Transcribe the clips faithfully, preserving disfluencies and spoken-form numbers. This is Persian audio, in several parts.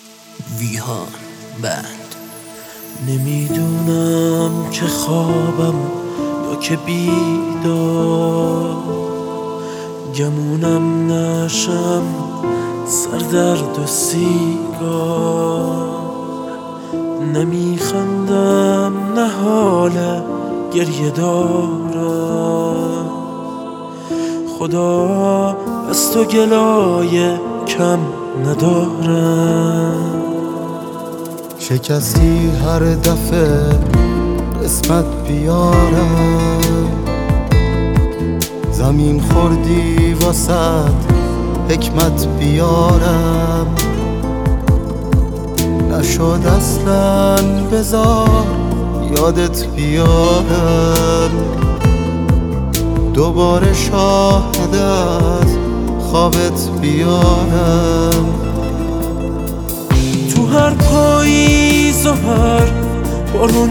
ویهان بند. نمیدونم که خوابم یا که بیدار، گمونم نشم سردرد و سیگار. نمیخندم نه حال گریه دارم، خدا از تو گلای کم ندارم. شکستی هر دفعه قسمت بیارم، زمین خوردی واسد حکمت بیارم. نشد اصلا بذار یادت بیارم، دوباره شاهد از خوابت بیارم. تو هر پاییز و هر بارون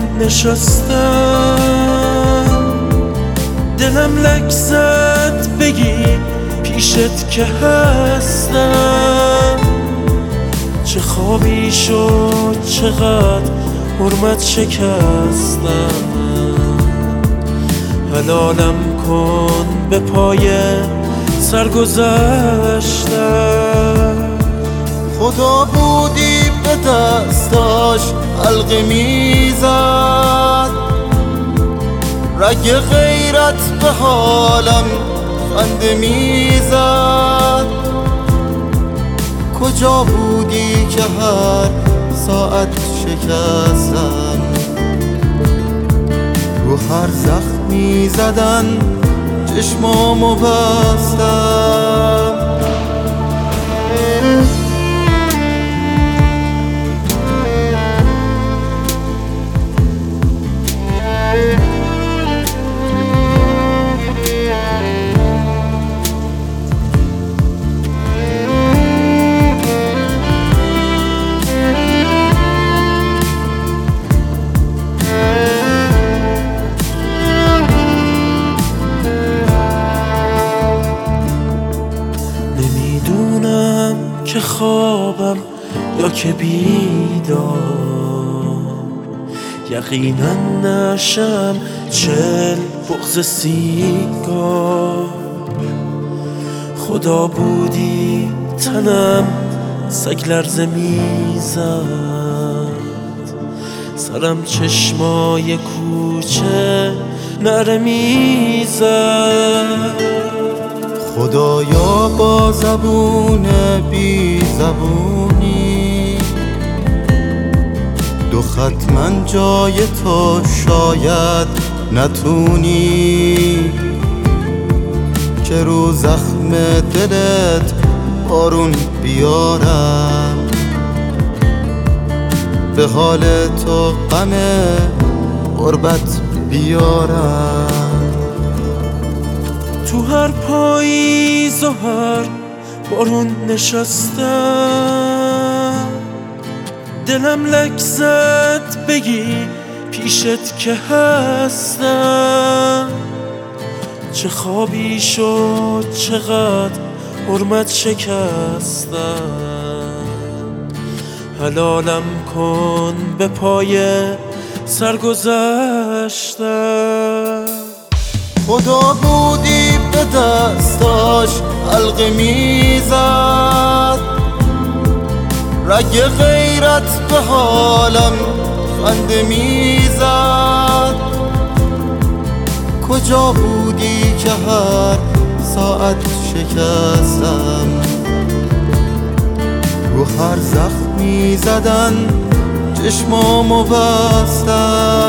نشستم، دلم لگزت بگی پیشت که هستم. چه خوابی شد چقدر حرمت شکستم، حلالم کن به پای سرگذشتم. خدا بودی به دستاش حلقه میزد، رگ غیرت به حالم خنده میزد. کجا بودی که هر ساعت شکستن، رو هر زخمی زدن چشمامو بستم. نمیدونم که خوابم یا که بیدار، یقینا نشم چل بغض سیگار. خدا بودی تنم سگ لرزه میزد، سرم چشمای کوچه نره میزد. خدایا با زبون بی زبونی دو خط من جای تو شاید نتونی، که رو زخم دلت بارون بیارم. به حال تو غم غربت بیارم. تو هر پاییز و هر بارون نشستم، دلم لگزت بگی پیشت که هستم. چه خوابی شد چقدر حرمت شکستم، حلالم کن به پای سرگذشتم. خدا بودی به دستاش حلقه میزد، رگ غیرت به حالم خنده میزد. کجا بودی که هر ساعت شکستم، رو هر زخمی زدن چشمامو بستم.